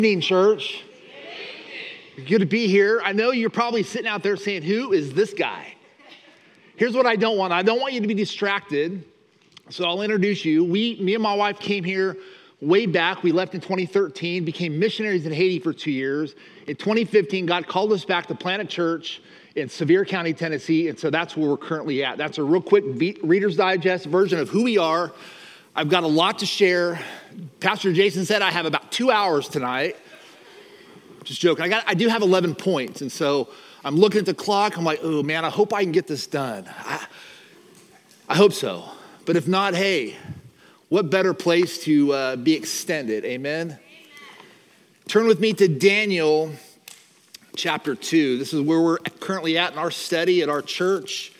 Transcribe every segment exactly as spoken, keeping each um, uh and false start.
Evening, church. Good to be here. I know you're probably sitting out there saying, who is this guy? Here's what I don't want. I don't want you to be distracted. So I'll introduce you. We, me and my wife came here way back. We left in twenty thirteen, became missionaries in Haiti for two years. In twenty fifteen, God called us back to plant a church in Sevier County, Tennessee. And so that's where we're currently at. That's a real quick Reader's Digest version of who we are. I've got a lot to share. Pastor Jason said I have about two hours tonight. Just joking. I got, I do have eleven points. And so I'm looking at the clock. I'm like, oh man, I hope I can get this done. I, I hope so. But if not, hey, what better place to uh, be extended? Amen? Amen. Turn with me to Daniel chapter two. This is where we're currently at in our study at our church.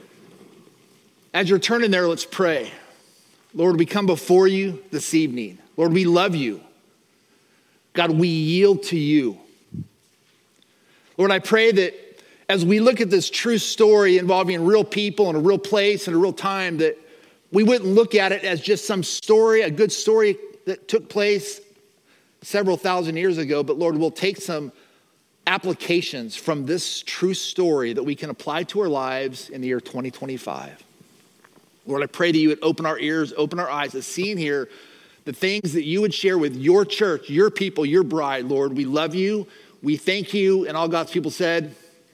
As you're turning there, let's pray. Lord, we come before you this evening. Lord, we love you. God, we yield to you. Lord, I pray that as we look at this true story involving real people and a real place and a real time, that we wouldn't look at it as just some story, a good story that took place several thousand years ago, but Lord, we'll take some applications from this true story that we can apply to our lives in the year twenty twenty-five. Lord, I pray that you would open our ears, open our eyes to see and hear the things that you would share with your church, your people, your bride. Lord, we love you. We thank you. And all God's people said,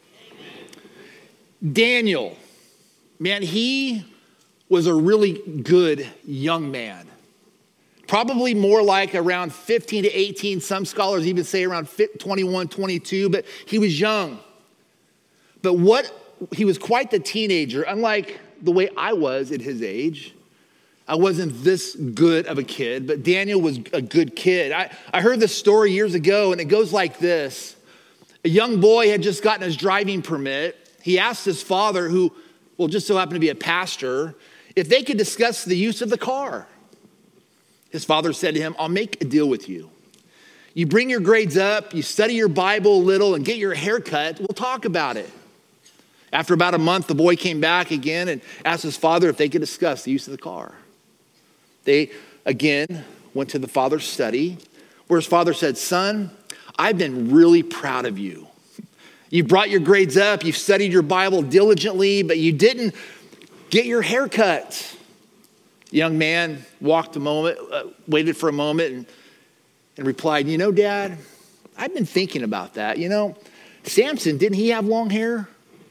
amen. Daniel, man, he was a really good young man. Probably more like around fifteen to eighteen. Some scholars even say around twenty-one, twenty-two, but he was young. But what, he was quite the teenager, unlike the way I was at his age. I wasn't this good of a kid, but Daniel was a good kid. I, I heard this story years ago, and it goes like this. A young boy had just gotten his driving permit. He asked his father, who, well, just so happened to be a pastor, if they could discuss the use of the car. His father said to him, I'll make a deal with you. You bring your grades up, you study your Bible a little, and get your hair cut. We'll talk about it. After about a month, the boy came back again and asked his father if they could discuss the use of the car. They, again, went to the father's study, where his father said, son, I've been really proud of you. You brought your grades up, you've studied your Bible diligently, but you didn't get your hair cut. The young man walked a moment, uh, waited for a moment, and, and replied, you know, Dad, I've been thinking about that. You know, Samson, didn't he have long hair?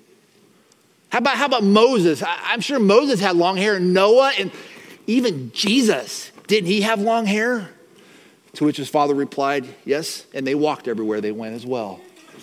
How about, how about Moses? I, I'm sure Moses had long hair, and Noah, and even Jesus, didn't he have long hair? To which his father replied, yes, and they walked everywhere they went as well.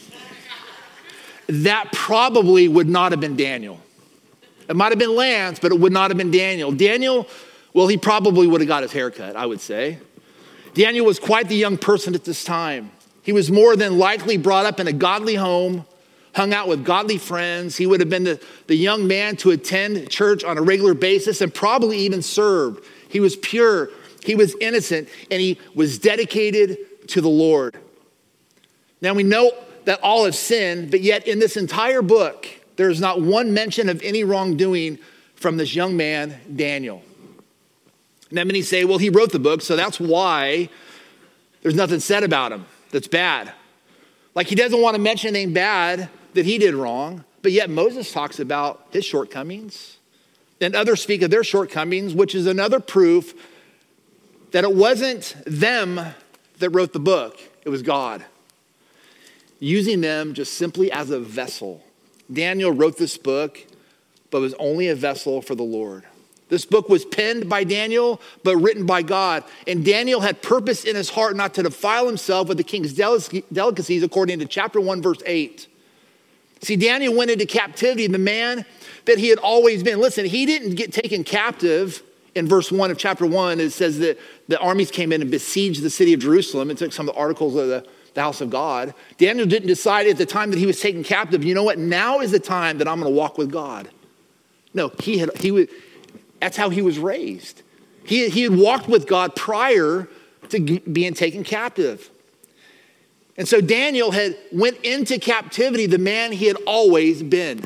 That probably would not have been Daniel. It might have been Lance, but it would not have been Daniel. Daniel, well, he probably would have got his hair cut, I would say. Daniel was quite the young person at this time. He was more than likely brought up in a godly home, hung out with godly friends. He would have been the, the young man to attend church on a regular basis and probably even served. He was pure, he was innocent, and he was dedicated to the Lord. Now we know that all have sinned, but yet in this entire book, there is not one mention of any wrongdoing from this young man, Daniel. And then many say, well, he wrote the book, so that's why there's nothing said about him that's bad. Like he doesn't want to mention anything bad that he did wrong, but yet Moses talks about his shortcomings, and others speak of their shortcomings, which is another proof that it wasn't them that wrote the book, it was God, using them just simply as a vessel. Daniel wrote this book, but was only a vessel for the Lord. This book was penned by Daniel, but written by God. And Daniel had purpose in his heart not to defile himself with the king's delicacies, according to chapter one, verse eight. See, Daniel went into captivity, the man that he had always been. Listen, he didn't get taken captive. In verse one of chapter one, it says that the armies came in and besieged the city of Jerusalem and took some of the articles of the, the house of God. Daniel didn't decide at the time that he was taken captive, you know what, now is the time that I'm going to walk with God. No, he had, he was, that's how he was raised. He, he had walked with God prior to being taken captive. And so Daniel had went into captivity the man he had always been.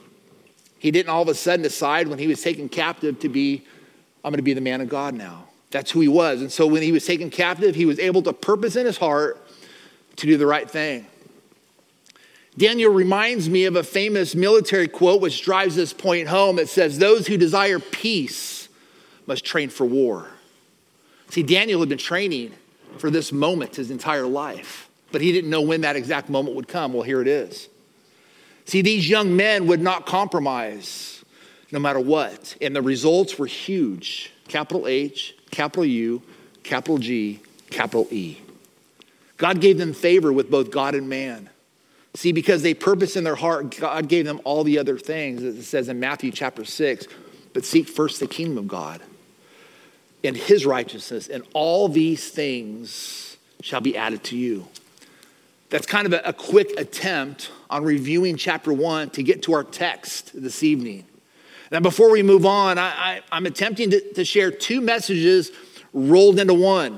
He didn't all of a sudden decide when he was taken captive to be, I'm going to be the man of God now. That's who he was. And so when he was taken captive, he was able to purpose in his heart to do the right thing. Daniel reminds me of a famous military quote which drives this point home. It says, "Those who desire peace must train for war." See, Daniel had been training for this moment his entire life, but he didn't know when that exact moment would come. Well, here it is. See, these young men would not compromise no matter what, and the results were huge. Capital H, capital U, capital G, capital E. God gave them favor with both God and man. See, because they purposed in their heart, God gave them all the other things, as it says in Matthew chapter six, but seek first the kingdom of God and his righteousness, and all these things shall be added to you. That's kind of a, a quick attempt on reviewing chapter one to get to our text this evening. Now, before we move on, I, I, I'm attempting to, to share two messages rolled into one.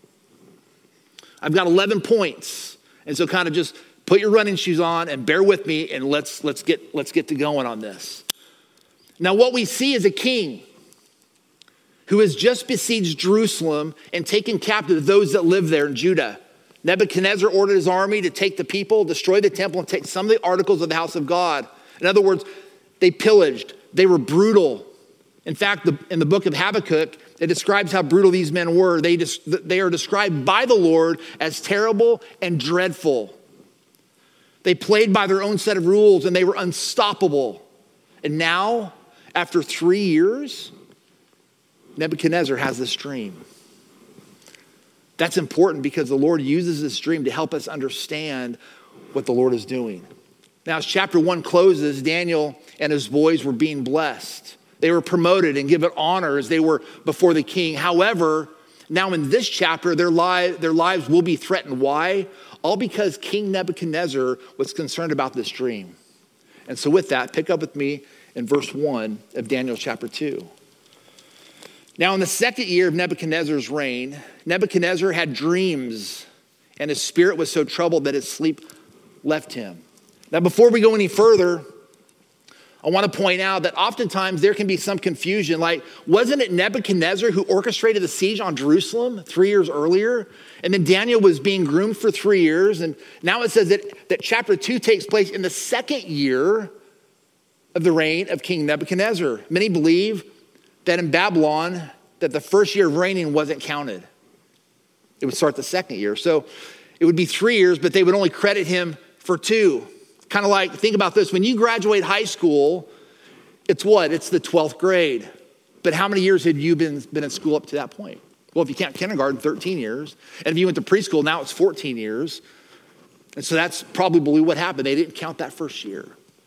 I've got eleven points, and so kind of just put your running shoes on and bear with me, and let's let's get let's get to going on this. Now, what we see is a king who has just besieged Jerusalem and taken captive those that live there in Judah. Nebuchadnezzar ordered his army to take the people, destroy the temple, and take some of the articles of the house of God. In other words, they pillaged. They were brutal. In fact, the, in the book of Habakkuk, it describes how brutal these men were. They, they are described by the Lord as terrible and dreadful. They played by their own set of rules, and they were unstoppable. And now, after three years, Nebuchadnezzar has this dream. That's important because the Lord uses this dream to help us understand what the Lord is doing. Now, as chapter one closes, Daniel and his boys were being blessed. They were promoted and given honor as they were before the king. However, now in this chapter, their, li- their lives will be threatened. Why? All because King Nebuchadnezzar was concerned about this dream. And so with that, pick up with me in verse one of Daniel chapter two. Now, in the second year of Nebuchadnezzar's reign, Nebuchadnezzar had dreams, and his spirit was so troubled that his sleep left him. Now, before we go any further, I want to point out that oftentimes there can be some confusion. Like, wasn't it Nebuchadnezzar who orchestrated the siege on Jerusalem three years earlier? And then Daniel was being groomed for three years. And now it says that, that chapter two takes place in the second year of the reign of King Nebuchadnezzar. Many believe that in Babylon, that the first year of reigning wasn't counted. It would start the second year. So it would be three years, but they would only credit him for two. Kind of like, think about this. When you graduate high school, it's what? It's the twelfth grade. But how many years had you been, been in school up to that point? Well, if you count kindergarten, thirteen years. And if you went to preschool, now it's fourteen years. And so that's probably what happened. They didn't count that first year.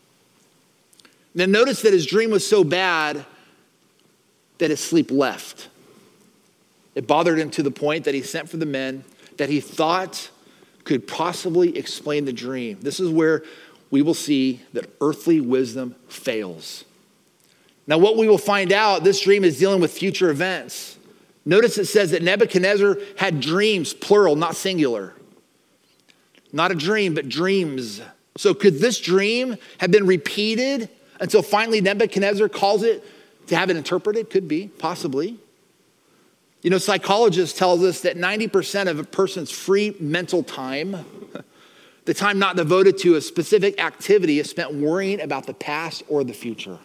Then notice that his dream was so bad that his sleep left. It bothered him to the point that he sent for the men that he thought could possibly explain the dream. This is where we will see that earthly wisdom fails. Now, what we will find out, this dream is dealing with future events. Notice it says that Nebuchadnezzar had dreams, plural, not singular. Not a dream, but dreams. So could this dream have been repeated until finally Nebuchadnezzar calls it to have it interpreted? Could be, possibly. You know, psychologists tell us that ninety percent of a person's free mental time, the time not devoted to a specific activity, is spent worrying about the past or the future.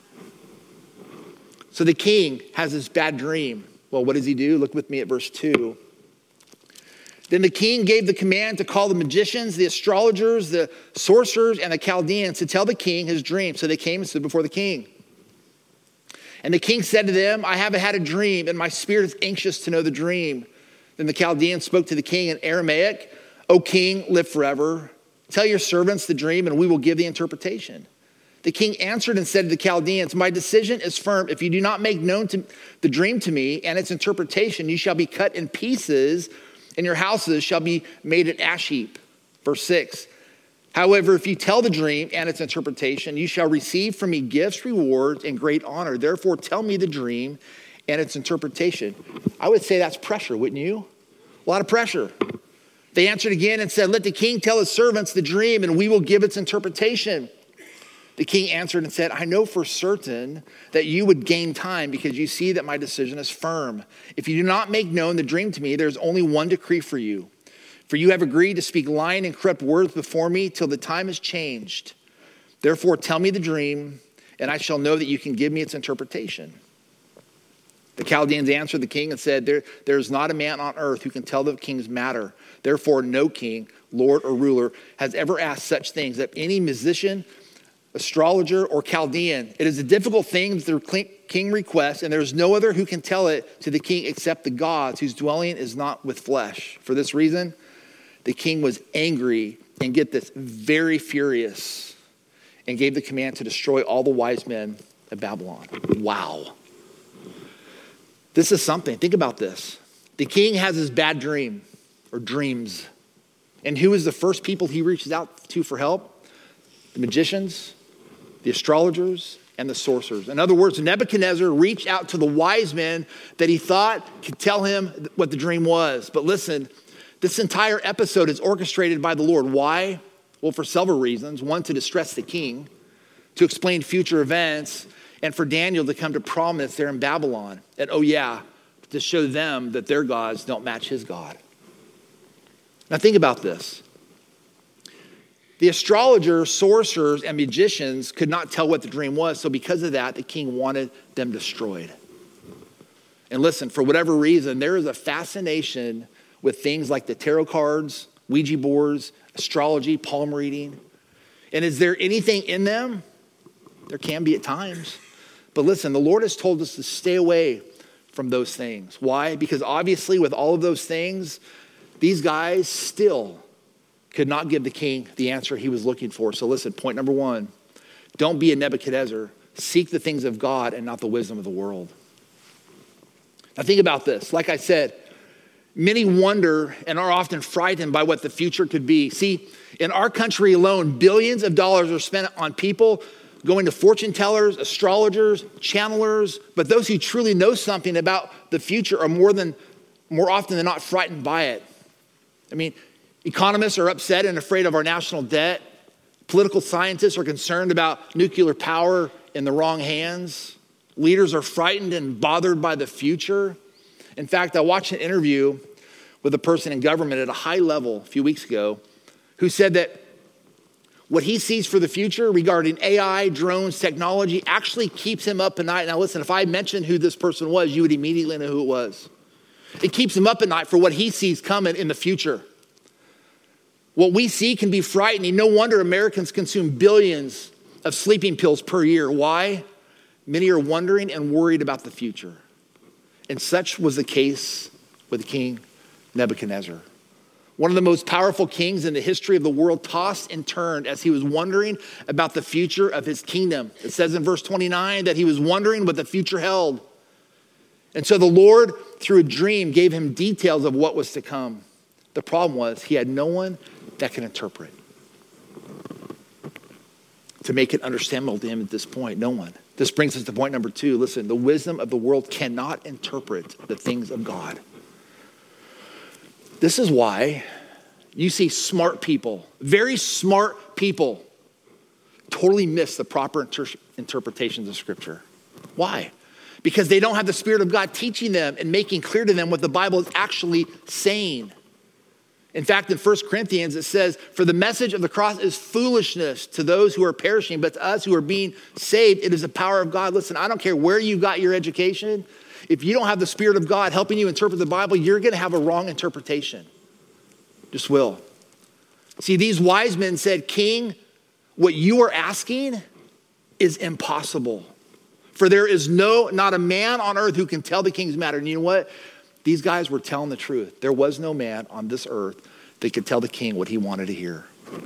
So the king has this bad dream. Well, what does he do? Look with me at verse two. Then the king gave the command to call the magicians, the astrologers, the sorcerers, and the Chaldeans to tell the king his dream. So they came and stood before the king. And the king said to them, I have had a dream, and my spirit is anxious to know the dream. Then the Chaldeans spoke to the king in Aramaic, O king, live forever. Tell your servants the dream, and we will give the interpretation. The king answered and said to the Chaldeans, my decision is firm. If you do not make known to the dream to me and its interpretation, you shall be cut in pieces, and your houses shall be made an ash heap. Verse six. However, if you tell the dream and its interpretation, you shall receive from me gifts, rewards, and great honor. Therefore, tell me the dream and its interpretation. I would say that's pressure, wouldn't you? A lot of pressure. They answered again and said, let the king tell his servants the dream, and we will give its interpretation. The king answered and said, I know for certain that you would gain time because you see that my decision is firm. If you do not make known the dream to me, there's only one decree for you. For you have agreed to speak lying and corrupt words before me till the time is changed. Therefore, tell me the dream, and I shall know that you can give me its interpretation. The Chaldeans answered the king and said, there, there is not a man on earth who can tell the king's matter. Therefore, no king, lord, or ruler has ever asked such things of any musician, astrologer, or Chaldean. It is a difficult thing that the king requests, and there is no other who can tell it to the king except the gods, whose dwelling is not with flesh. For this reason, the king was angry, and get this, very furious, and gave the command to destroy all the wise men of Babylon. Wow. This is something. Think about this. The king has his bad dream or dreams. And who is the first people he reaches out to for help? The magicians, the astrologers, and the sorcerers. In other words, Nebuchadnezzar reached out to the wise men that he thought could tell him what the dream was. But listen, this entire episode is orchestrated by the Lord. Why? Well, for several reasons. One, to distress the king, to explain future events, and for Daniel to come to promise there in Babylon. And oh yeah, to show them that their gods don't match his God. Now think about this. The astrologers, sorcerers, and magicians could not tell what the dream was. So because of that, the king wanted them destroyed. And listen, for whatever reason, there is a fascination with things like the tarot cards, Ouija boards, astrology, palm reading. And is there anything in them? There can be at times. But listen, the Lord has told us to stay away from those things. Why? Because obviously with all of those things, these guys still could not give the king the answer he was looking for. So listen, point number one, don't be a Nebuchadnezzar. Seek the things of God and not the wisdom of the world. Now think about this. Like I said, many wonder and are often frightened by what the future could be. See, in our country alone, billions of dollars are spent on people going to fortune tellers, astrologers, channelers, but those who truly know something about the future are more than more often than not frightened by it. I mean, economists are upset and afraid of our national debt. Political scientists are concerned about nuclear power in the wrong hands. Leaders are frightened and bothered by the future. In fact, I watched an interview with a person in government at a high level a few weeks ago who said that what he sees for the future regarding A I, drones, technology actually keeps him up at night. Now listen, if I mentioned who this person was, you would immediately know who it was. It keeps him up at night for what he sees coming in the future. What we see can be frightening. No wonder Americans consume billions of sleeping pills per year. Why? Many are wondering and worried about the future. And such was the case with King Nebuchadnezzar. One of the most powerful kings in the history of the world, tossed and turned as he was wondering about the future of his kingdom. It says in verse twenty-nine that he was wondering what the future held. And so the Lord, through a dream, gave him details of what was to come. The problem was he had no one that could interpret. To make it understandable to him at this point, no one. This brings us to point number two. Listen, the wisdom of the world cannot interpret the things of God. This is why you see smart people, very smart people, totally miss the proper inter- interpretations of Scripture. Why? Because they don't have the Spirit of God teaching them and making clear to them what the Bible is actually saying. In fact, in First Corinthians, it says, for the message of the cross is foolishness to those who are perishing, but to us who are being saved, it is the power of God. Listen, I don't care where you got your education. If you don't have the Spirit of God helping you interpret the Bible, you're going to have a wrong interpretation. Just will. See, these wise men said, King, what you are asking is impossible. For there is no, not a man on earth who can tell the king's matter. And you know what? These guys were telling the truth. There was no man on this earth that could tell the king what he wanted to hear.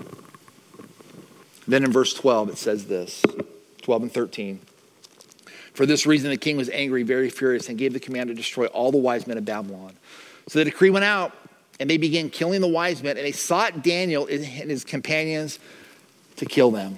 Then in verse twelve, it says this, twelve and thirteen. For this reason, the king was angry, very furious, and gave the command to destroy all the wise men of Babylon. So the decree went out, and they began killing the wise men, and they sought Daniel and his companions to kill them.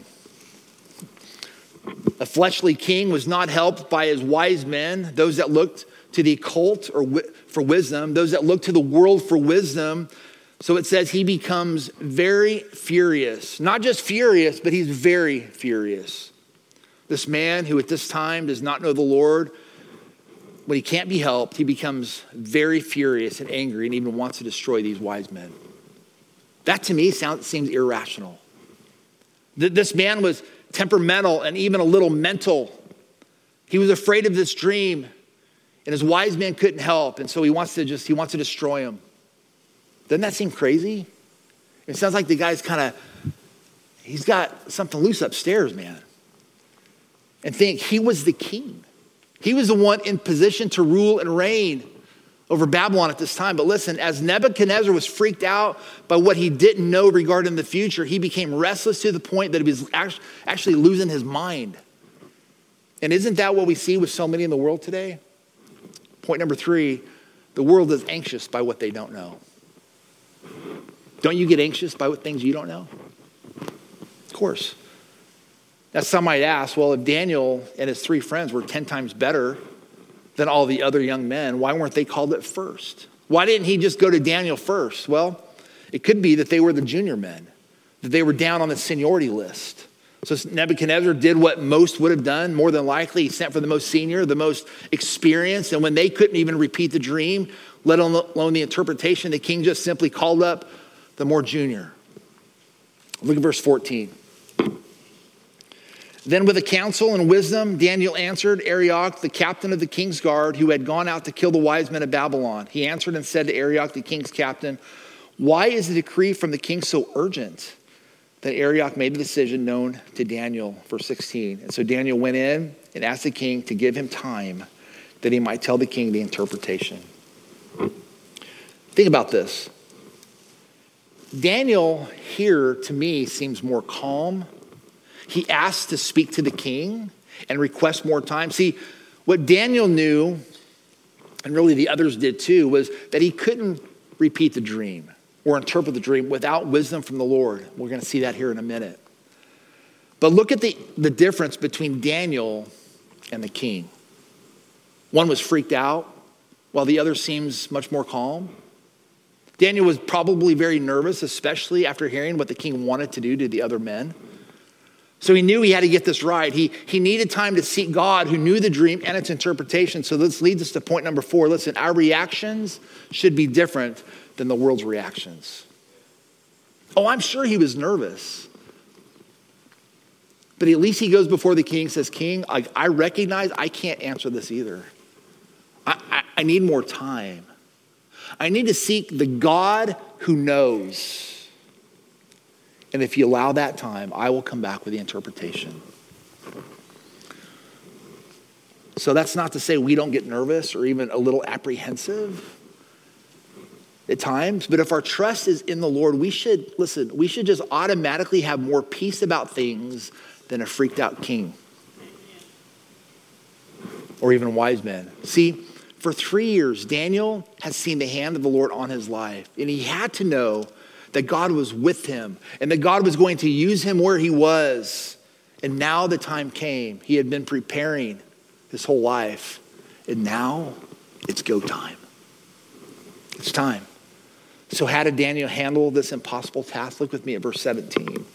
A fleshly king was not helped by his wise men, those that looked to the occult or for wisdom, those that looked to the world for wisdom. So it says he becomes very furious. Not just furious, but he's very furious. This man who at this time does not know the Lord, when he can't be helped, he becomes very furious and angry and even wants to destroy these wise men. That to me sounds, seems irrational. This man was temperamental and even a little mental. He was afraid of this dream, and his wise men couldn't help, and so he wants to just, he wants to destroy him. Doesn't that seem crazy? It sounds like the guy's kind of, he's got something loose upstairs, man. And think, he was the king. He was the one in position to rule and reign over Babylon at this time. But listen, as Nebuchadnezzar was freaked out by what he didn't know regarding the future, he became restless to the point that he was actually losing his mind. And isn't that what we see with so many in the world today? Point number three, the world is anxious by what they don't know. Don't you get anxious by what things you don't know? Of course. Now some might ask, well, if Daniel and his three friends were ten times better than all the other young men, why weren't they called at first? Why didn't he just go to Daniel first? Well, it could be that they were the junior men, that they were down on the seniority list. So Nebuchadnezzar did what most would have done. More than likely, he sent for the most senior, the most experienced. And when they couldn't even repeat the dream, let alone the interpretation, the king just simply called up the more junior. Look at verse fourteen. Then with a counsel and wisdom, Daniel answered Arioch, the captain of the king's guard, who had gone out to kill the wise men of Babylon. He answered and said to Arioch, the king's captain, why is the decree from the king so urgent? Then Arioch made the decision known to Daniel, verse sixteen. And so Daniel went in and asked the king to give him time that he might tell the king the interpretation. Think about this. Daniel here, to me, seems more calm. He asked to speak to the king and request more time. See, what Daniel knew, and really the others did too, was that he couldn't repeat the dream or interpret the dream without wisdom from the Lord. We're going to see that here in a minute. But look at the, the difference between Daniel and the king. One was freaked out, while the other seems much more calm. Daniel was probably very nervous, especially after hearing what the king wanted to do to the other men. So he knew he had to get this right. He, he needed time to seek God who knew the dream and its interpretation. So this leads us to point number four. Listen, our reactions should be different than the world's reactions. Oh, I'm sure he was nervous. But at least he goes before the king and says, King, I, I recognize I can't answer this either. I, I, I need more time. I need to seek the God who knows. And if you allow that time, I will come back with the interpretation. So that's not to say we don't get nervous or even a little apprehensive at times. But if our trust is in the Lord, we should, listen, we should just automatically have more peace about things than a freaked out king or even wise men. See, for three years, Daniel has seen the hand of the Lord on his life. And he had to know that God was with him and that God was going to use him where he was. And now the time came. He had been preparing his whole life. And now it's go time. It's time. So how did Daniel handle this impossible task? Look with me at verse seventeen.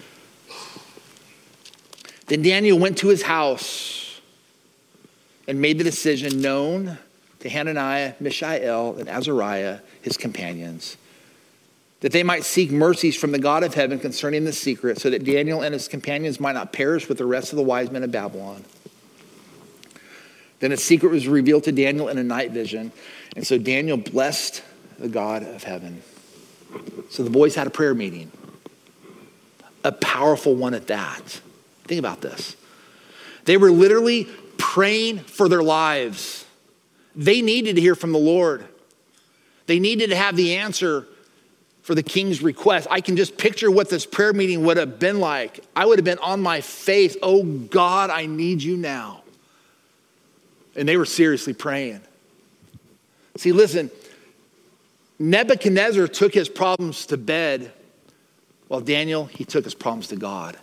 Then Daniel went to his house and made the decision known to Hananiah, Mishael, and Azariah, his companions, that they might seek mercies from the God of heaven concerning the secret, so that Daniel and his companions might not perish with the rest of the wise men of Babylon. Then a secret was revealed to Daniel in a night vision, and so Daniel blessed the God of heaven. So the boys had a prayer meeting, a powerful one at that. Think about this. They were literally praying for their lives. They needed to hear from the Lord. They needed to have the answer for the king's request. I can just picture what this prayer meeting would have been like. I would have been on my face. Oh God, I need you now. And they were seriously praying. See, listen, Nebuchadnezzar took his problems to bed, while Daniel, he took his problems to God.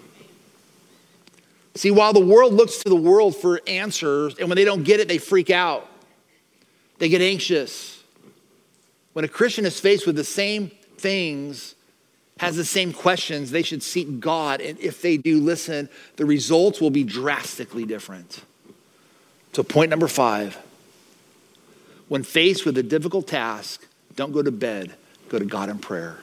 See, while the world looks to the world for answers, and when they don't get it, they freak out. They get anxious. When a Christian is faced with the same things has the same questions, they should seek God. And if they do, listen, the results will be drastically different. So point number five, when faced with a difficult task, don't go to bed, go to God in prayer.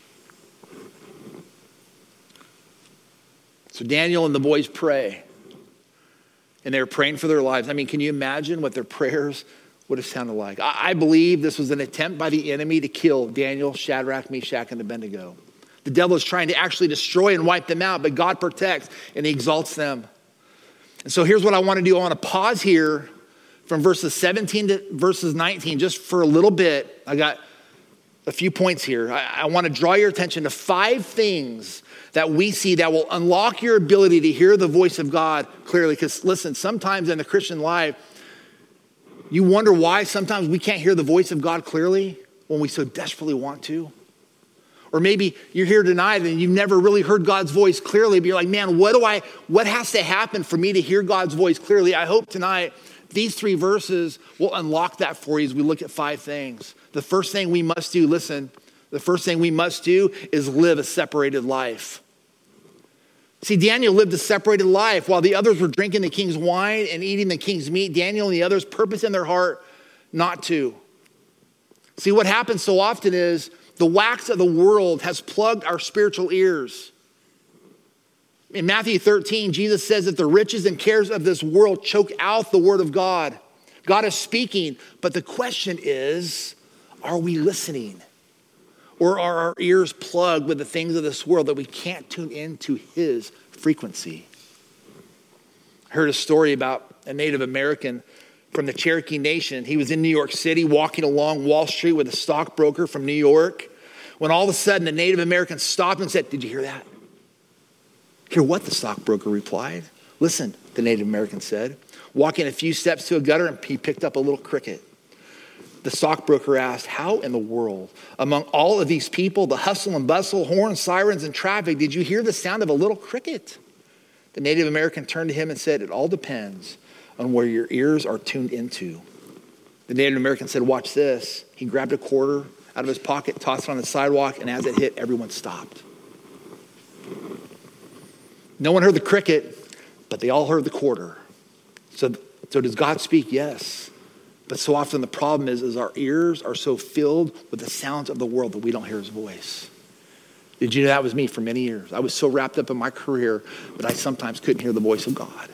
So Daniel and the boys pray, and they're praying for their lives. I mean, can you imagine what their prayers would have sounded like? I, I believe this was an attempt by the enemy to kill Daniel, Shadrach, Meshach, and Abednego. The devil is trying to actually destroy and wipe them out, but God protects and he exalts them. And so here's what I want to do. I want to pause here from verses seventeen to verses nineteen, just for a little bit. I got a few points here. I, I want to draw your attention to five things that we see that will unlock your ability to hear the voice of God clearly. Because listen, sometimes in the Christian life, you wonder why sometimes we can't hear the voice of God clearly when we so desperately want to. Or maybe you're here tonight and you've never really heard God's voice clearly, but you're like, man, what do I, what has to happen for me to hear God's voice clearly? I hope tonight these three verses will unlock that for you as we look at five things. The first thing we must do, listen, the first thing we must do is live a separated life. See, Daniel lived a separated life. While the others were drinking the king's wine and eating the king's meat, Daniel and the others purposed in their heart not to. See, what happens so often is the wax of the world has plugged our spiritual ears. In Matthew thirteen, Jesus says that the riches and cares of this world choke out the word of God. God is speaking, but the question is, are we listening? Or are our ears plugged with the things of this world that we can't tune into his frequency? I heard a story about a Native American from the Cherokee Nation. He was in New York City walking along Wall Street with a stockbroker from New York, when all of a sudden the Native American stopped and said, "Did you hear that?" "Hear what?" the stockbroker replied. "Listen," the Native American said. Walking a few steps to a gutter, and he picked up a little cricket. The stockbroker asked, "How in the world, among all of these people, the hustle and bustle, horns, sirens, and traffic, did you hear the sound of a little cricket?" The Native American turned to him and said, "It all depends on where your ears are tuned into." The Native American said, "Watch this." He grabbed a quarter out of his pocket, tossed it on the sidewalk, and as it hit, everyone stopped. No one heard the cricket, but they all heard the quarter. So, so does God speak? Yes. But so often the problem is, is our ears are so filled with the sounds of the world that we don't hear his voice. Did you know that was me for many years? I was so wrapped up in my career, but I sometimes couldn't hear the voice of God.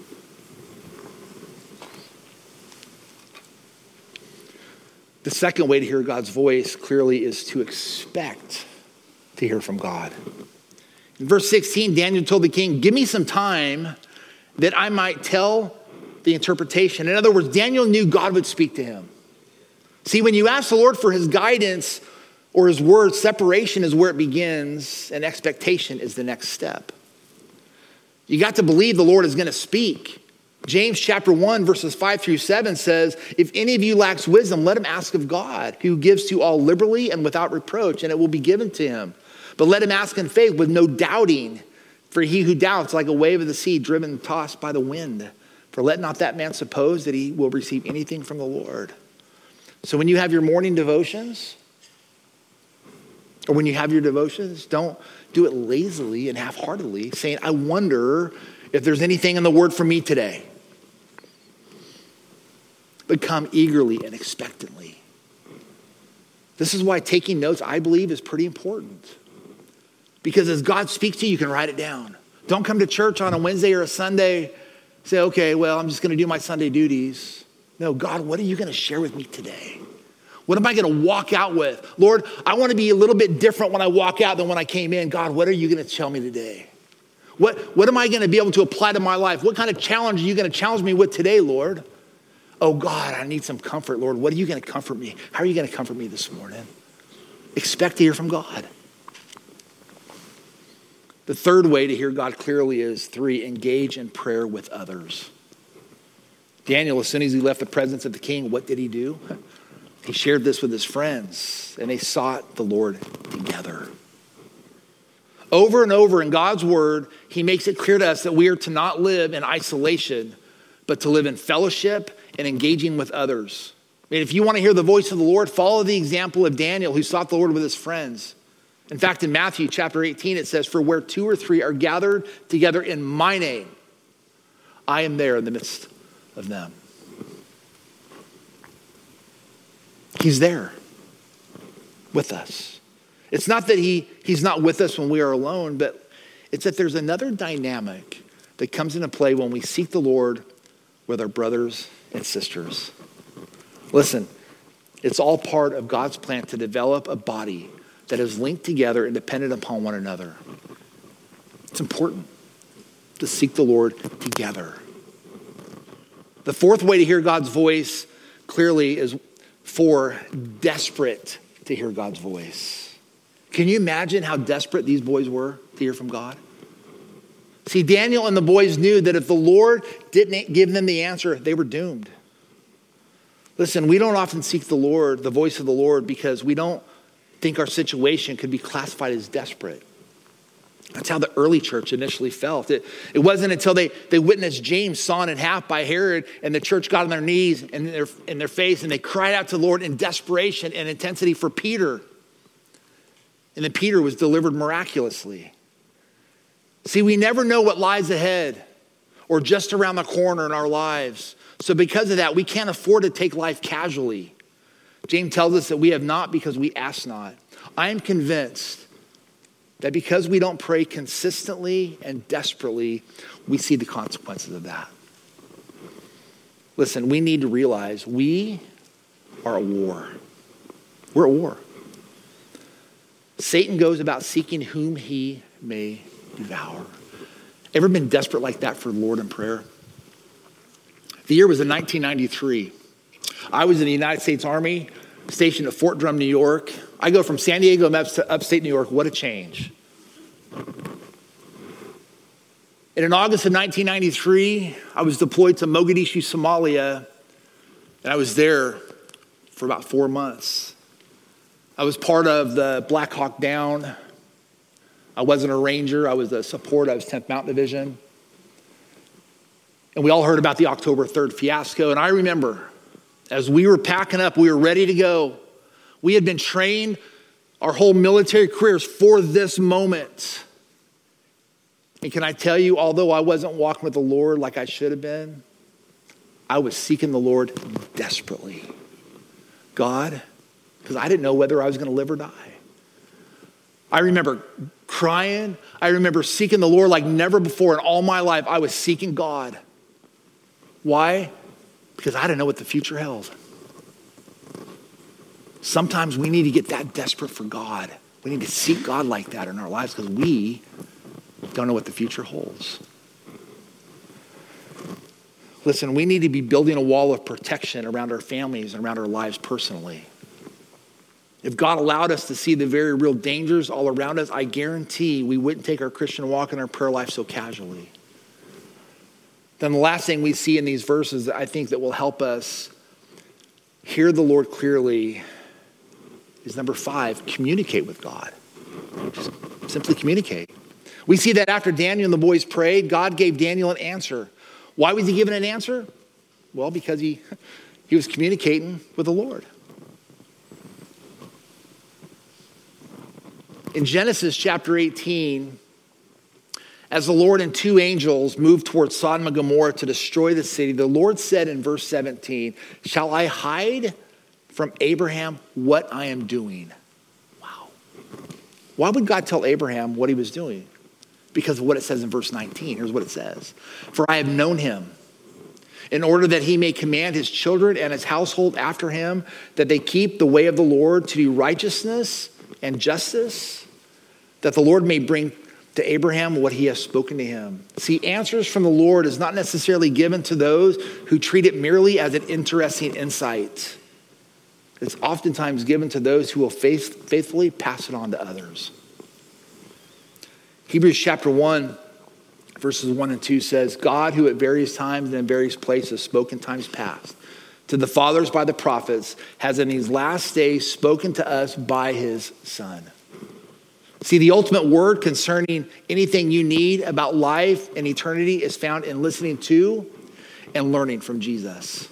The second way to hear God's voice clearly is to expect to hear from God. In verse sixteen, Daniel told the king, "Give me some time that I might tell the interpretation." In other words, Daniel knew God would speak to him. See, when you ask the Lord for his guidance or his word, separation is where it begins and expectation is the next step. You got to believe the Lord is going to speak. James chapter one, verses five through seven says, "If any of you lacks wisdom, let him ask of God, who gives to all liberally and without reproach, and it will be given to him. But let him ask in faith with no doubting, for he who doubts like a wave of the sea driven and tossed by the wind. For let not that man suppose that he will receive anything from the Lord." So when you have your morning devotions, or when you have your devotions, don't do it lazily and half-heartedly, saying, "I wonder if there's anything in the word for me today." But come eagerly and expectantly. This is why taking notes, I believe, is pretty important. Because as God speaks to you, you can write it down. Don't come to church on a Wednesday or a Sunday, say, "Okay, well, I'm just going to do my Sunday duties." No, God, what are you going to share with me today? What am I going to walk out with? Lord, I want to be a little bit different when I walk out than when I came in. God, what are you going to tell me today? What, what am I going to be able to apply to my life? What kind of challenge are you going to challenge me with today, Lord? Oh, God, I need some comfort, Lord. What are you going to comfort me? How are you going to comfort me this morning? Expect to hear from God. The third way to hear God clearly is three, engage in prayer with others. Daniel, as soon as he left the presence of the king, what did he do? He shared this with his friends, and they sought the Lord together. Over and over in God's word, he makes it clear to us that we are to not live in isolation, but to live in fellowship and engaging with others. I mean, if you want to hear the voice of the Lord, follow the example of Daniel, who sought the Lord with his friends. In fact, in Matthew chapter eighteen, it says, for where two or three are gathered together in my name, I am there in the midst of them. He's there with us. It's not that he, he's not with us when we are alone, but it's that there's another dynamic that comes into play when we seek the Lord with our brothers and sisters. Listen, it's all part of God's plan to develop a body that is linked together and dependent upon one another. It's important to seek the Lord together. The fourth way to hear God's voice clearly is for desperate to hear God's voice. Can you imagine how desperate these boys were to hear from God? See, Daniel and the boys knew that if the Lord didn't give them the answer, they were doomed. Listen, we don't often seek the Lord, the voice of the Lord, because we don't think our situation could be classified as desperate. That's how the early church initially felt. It, it wasn't until they, they witnessed James sawn in half by Herod and the church got on their knees in their, in their face and they cried out to the Lord in desperation and intensity for Peter. And then Peter was delivered miraculously. See, we never know what lies ahead or just around the corner in our lives. So because of that, we can't afford to take life casually. James tells us that we have not because we ask not. I am convinced that because we don't pray consistently and desperately, we see the consequences of that. Listen, we need to realize we are at war. We're at war. Satan goes about seeking whom he may devour. Ever been desperate like that for the Lord in prayer? The year was in nineteen ninety-three. I was in the United States Army, stationed at Fort Drum, New York. I go from San Diego to upstate New York. What a change. And in August of nineteen ninety-three, I was deployed to Mogadishu, Somalia, and I was there for about four months. I was part of the Black Hawk Down. I wasn't a ranger. I was a support. I was tenth Mountain Division. And we all heard about the October third fiasco. And I remember as we were packing up, we were ready to go. We had been trained our whole military careers for this moment. And can I tell you, although I wasn't walking with the Lord like I should have been, I was seeking the Lord desperately. God, because I didn't know whether I was going to live or die. I remember crying. I remember seeking the Lord like never before in all my life. I was seeking God. Why? Because I didn't know what the future held. Sometimes we need to get that desperate for God. We need to seek God like that in our lives because we don't know what the future holds. Listen, we need to be building a wall of protection around our families and around our lives personally. If God allowed us to see the very real dangers all around us, I guarantee we wouldn't take our Christian walk and our prayer life so casually. Then the last thing we see in these verses that I think that will help us hear the Lord clearly is number five, communicate with God. Just simply communicate. We see that after Daniel and the boys prayed, God gave Daniel an answer. Why was he given an answer? Well, because he, he was communicating with the Lord. In Genesis chapter eighteen, as the Lord and two angels moved towards Sodom and Gomorrah to destroy the city, the Lord said in verse seventeen, "Shall I hide from Abraham what I am doing?" Wow. Why would God tell Abraham what he was doing? Because of what it says in verse nineteen. Here's what it says. "For I have known him, in order that he may command his children and his household after him, that they keep the way of the Lord to do righteousness and justice, that the Lord may bring to Abraham what he has spoken to him." See, answers from the Lord is not necessarily given to those who treat it merely as an interesting insight. It's oftentimes given to those who will faith, faithfully pass it on to others. Hebrews chapter one, verses one and two says, "God, who at various times and in various places spoke in times past to the fathers by the prophets, has in these last days spoken to us by his Son." See, the ultimate word concerning anything you need about life and eternity is found in listening to and learning from Jesus.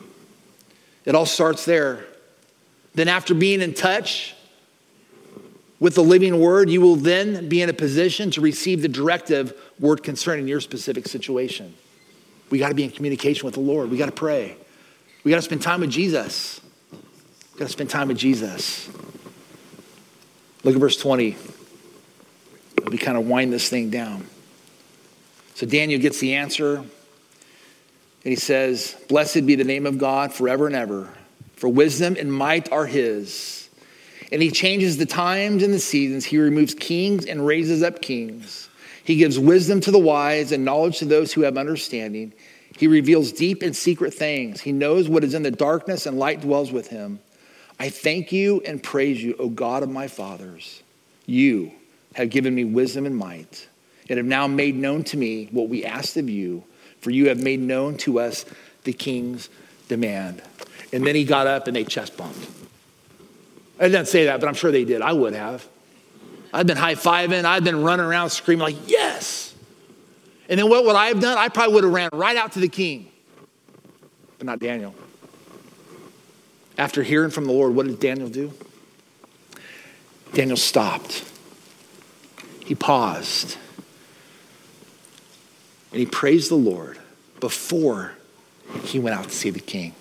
It all starts there. Then after being in touch with the living word, you will then be in a position to receive the directive word concerning your specific situation. We got to be in communication with the Lord. We got to pray. We got to spend time with Jesus. We got to spend time with Jesus. Look at verse twenty. We kind of wind this thing down. So Daniel gets the answer. And he says, blessed be the name of God forever and ever. For wisdom and might are his. And he changes the times and the seasons. He removes kings and raises up kings. He gives wisdom to the wise and knowledge to those who have understanding. He reveals deep and secret things. He knows what is in the darkness, and light dwells with him. I thank you and praise you, O God of my fathers. You have given me wisdom and might, and have now made known to me what we asked of you, for you have made known to us the king's demand. And then he got up and they chest bumped. I didn't say that, but I'm sure they did. I would have. I've been high-fiving. I've been running around screaming like, yes. And then what would I have done? I probably would have ran right out to the king. But not Daniel. After hearing from the Lord, what did Daniel do? Daniel stopped. He paused. And he praised the Lord before he went out to see the king.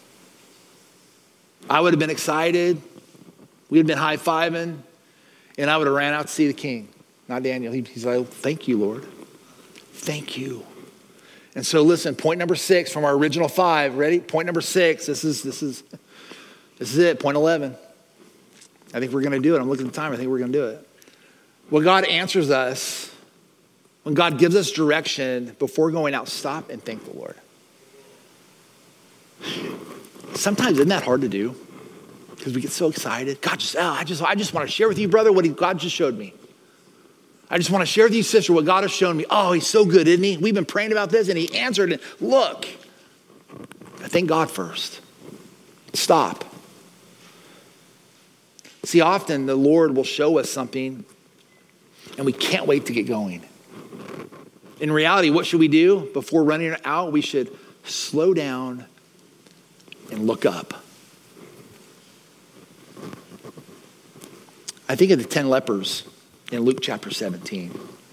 I would have been excited. We'd have been high-fiving. And I would have ran out to see the king. Not Daniel. He, he's like, thank you, Lord. Thank you. And so listen, point number six from our original five. Ready? Point number six. This is this is this is it. Point eleven. I think we're going to do it. I'm looking at the time. I think we're going to do it. When God answers us, when God gives us direction, before going out, stop and thank the Lord. Sometimes isn't that hard to do? Because we get so excited. God just, oh, I just, I just want to share with you, brother, what he, God just showed me. I just want to share with you, sister, what God has shown me. Oh, he's so good, isn't he? We've been praying about this, and he answered it. Look, I thank God first. Stop. See, often the Lord will show us something, and we can't wait to get going. In reality, what should we do before running out? We should slow down and look up. I think of the ten lepers in Luke chapter seventeen.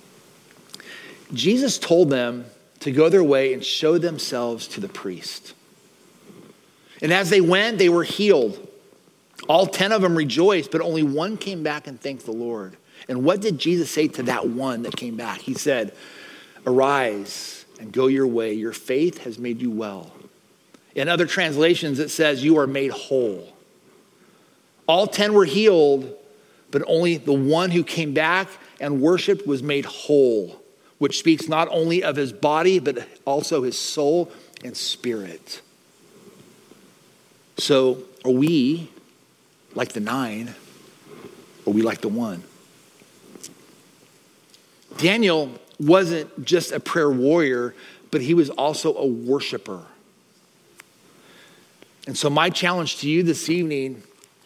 Jesus told them to go their way and show themselves to the priest. And as they went, they were healed. All ten of them rejoiced, but only one came back and thanked the Lord. And what did Jesus say to that one that came back? He said, arise and go your way. Your faith has made you well. In other translations, it says you are made whole. All ten were healed, but only the one who came back and worshiped was made whole, which speaks not only of his body, but also his soul and spirit. So are we like the nine, or are we like the one? Daniel wasn't just a prayer warrior, but he was also a worshiper. And so my challenge to you this evening,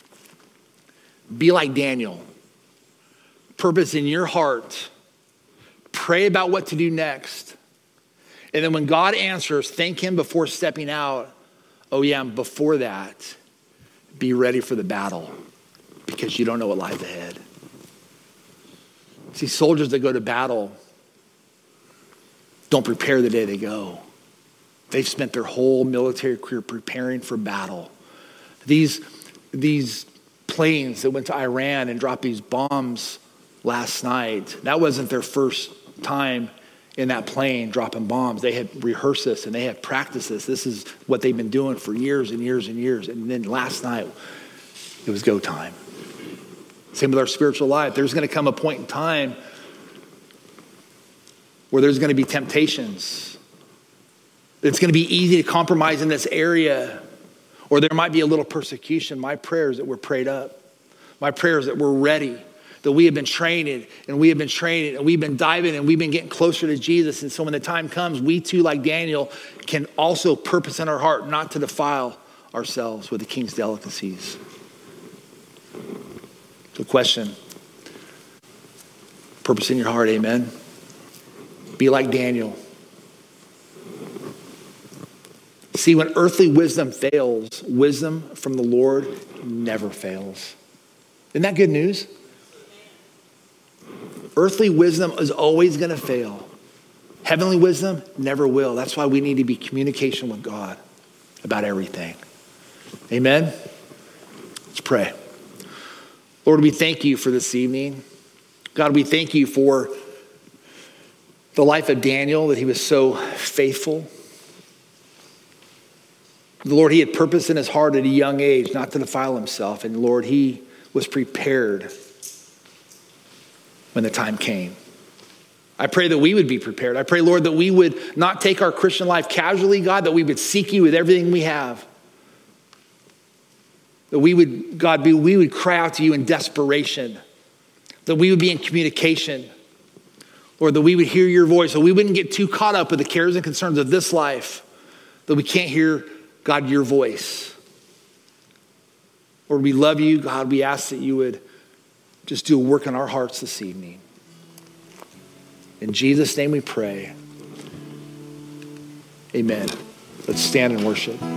be like Daniel. Purpose in your heart. Pray about what to do next. And then when God answers, thank him before stepping out. Oh yeah, and before that, be ready for the battle because you don't know what lies ahead. See, soldiers that go to battle don't prepare the day they go. They've spent their whole military career preparing for battle. These, these planes that went to Iran and dropped these bombs last night, that wasn't their first time in that plane dropping bombs. They had rehearsed this and they had practiced this. This is what they've been doing for years and years and years. And then last night, it was go time. Same with our spiritual life. There's going to come a point in time where there's going to be temptations. It's going to be easy to compromise in this area, or there might be a little persecution. My prayer is that we're prayed up. My prayer is that we're ready, that we have been training and we have been training and we've been diving and we've been getting closer to Jesus. And so when the time comes, we too, like Daniel, can also purpose in our heart not to defile ourselves with the king's delicacies. So question, purpose in your heart, amen? Be like Daniel. See, when earthly wisdom fails, wisdom from the Lord never fails. Isn't that good news? Earthly wisdom is always going to fail. Heavenly wisdom never will. That's why we need to be in communication with God about everything. Amen? Let's pray. Lord, we thank you for this evening. God, we thank you for the life of Daniel, that he was so faithful. The Lord, he had purpose in his heart at a young age not to defile himself. And Lord, he was prepared when the time came. I pray that we would be prepared. I pray, Lord, that we would not take our Christian life casually, God, that we would seek you with everything we have. That we would, God, be, we would cry out to you in desperation. That we would be in communication. Lord, that we would hear your voice. So we wouldn't get too caught up with the cares and concerns of this life. That we can't hear, God, your voice. Lord, we love you. God, we ask that you would just do a work in our hearts this evening. In Jesus' name we pray. Amen. Let's stand and worship.